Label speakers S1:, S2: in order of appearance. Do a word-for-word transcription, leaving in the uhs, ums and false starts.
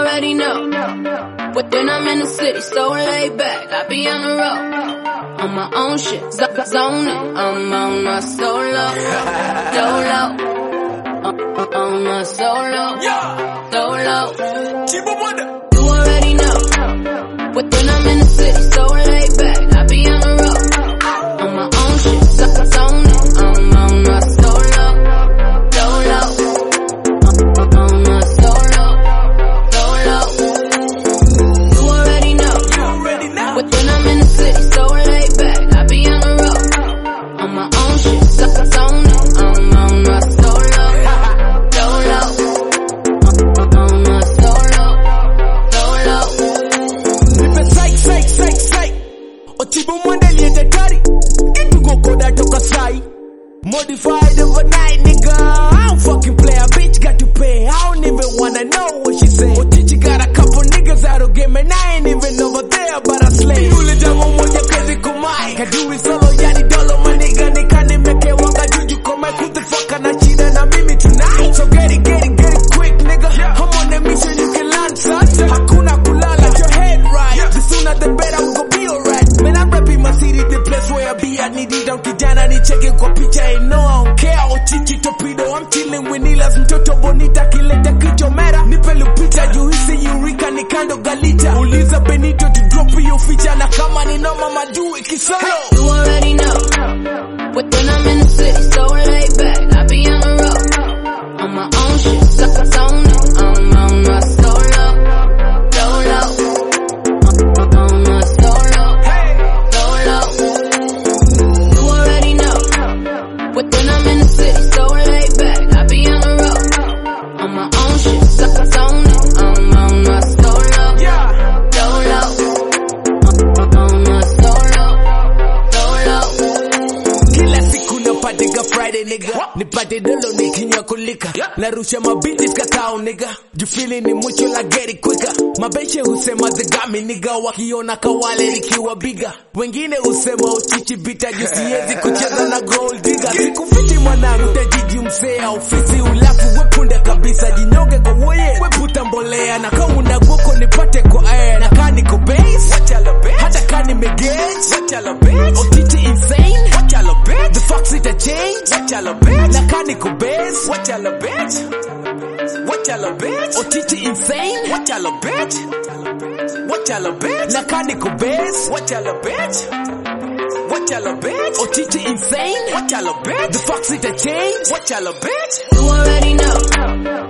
S1: already know. But then I'm in the city, so laid back. I be on the road, on my own shit, z- zoning. I'm on my solo, solo, on, on my solo, solo. You already know. But then I'm in the city, so laid back. I be on the road, on my own shit, z- zoning. I'm on my solo, solo, on my solo, solo. You already know. But then I'm in the city, so laid back. I be on the road, on my own shit, z- zoning. I'm on my solo, solo, on my solo, solo.
S2: Nipe psych, psych, psych, psych. Ochibu mwandeli ete tari. Kitu goko da toka sai. Modified overnight, nigga. I don't fucking play. A bitch got to pay. I don't even wanna know what she say. Ochichi got a couple niggas out of game and I ain't even over there, but I slay. Yule jamu moja kazi kumai. Kadui solo yani dolo maniga nikani meke wanga juju komai. Who the fuck anachida na mimi tonight? So get it, get it, get it quick, nigga. I'm on a mission, you can land, son. Hakuna kulala, get your head right. The sooner the better, we gon' be alright. Man, I'm rapping my city, the place where I be. I need it down kijana ni checking kwa picha. Ain't no, I don't care. Ochichi torpedo, I'm chilling with Nilas. Mtoto bonita kileta kicho mera. Nipe lupicha, juhisi Eureka ni kando galita. Uliza Benito to drop your feature. Na kama ni noma majui kisolo.
S1: You already know. But then I'm in the city, so laid back. I be on the road, on my own shit, z- zoning. I'm on my solo, solo, on my solo, solo. You already know. But then I'm in the city, so laid back. I be on the road, on my own shit, z- zoning. I'm on my solo, solo, on my solo, solo.
S2: Kila siku napatega Friday, nigga. Nipate dolo nikinywa kulika. Narusha mabitis kakao, nigga. Jufili ni mucho la get it quicker. Mabeshe husema zigami, nigga. Wakiona kawale nikiwa biga. Wengine husema uchichi bita jusiezi kucheza na gold digger. Sikufiti mwanangu utajiji msea ofisi ulafu wepunda kabisa jinyonge kwa woye. Weputa mbolea na kauna goko nipate kwa air. Na kani ko base hata kani megage. Ochichi insane the fox it a change. Na kani ko base Ochichi insane na kani ko base Ochichi insane the fox it a change.
S1: You already know.